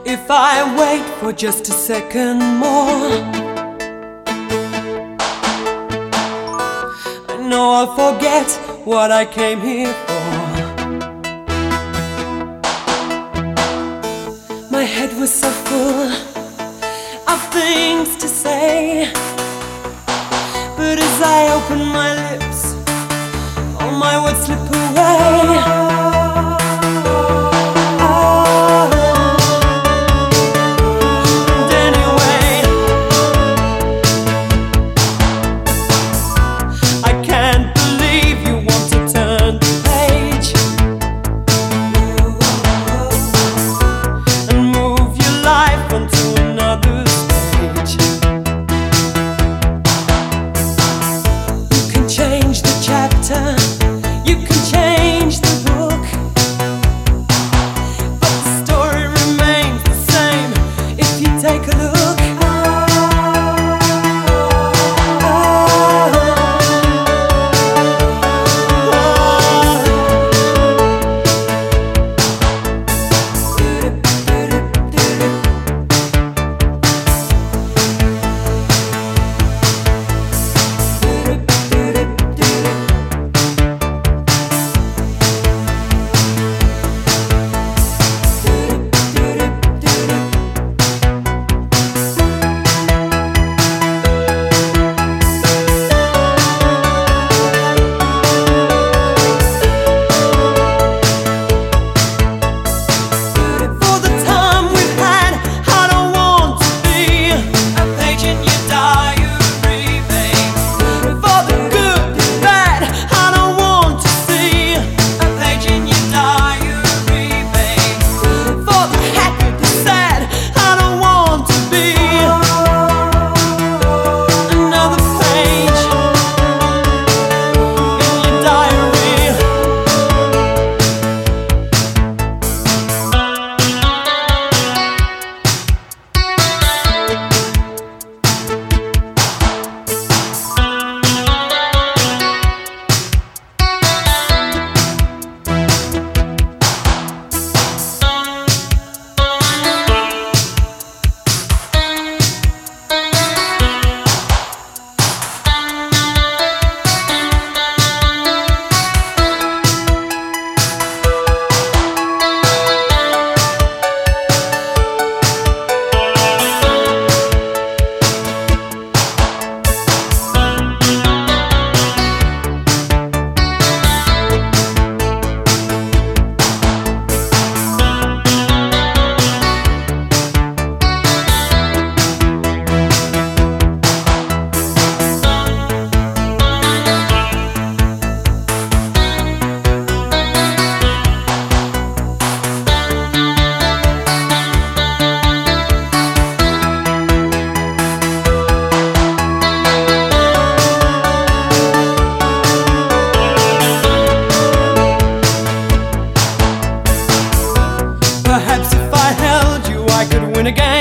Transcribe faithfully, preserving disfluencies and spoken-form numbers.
If I wait for just a second more, I know I'll forget what I came here for. My head was so full of things to say, but as I open my lips, all my words slip away. You can change the book, but the story remains the same if you take a look. Perhaps if I held you, I could win again.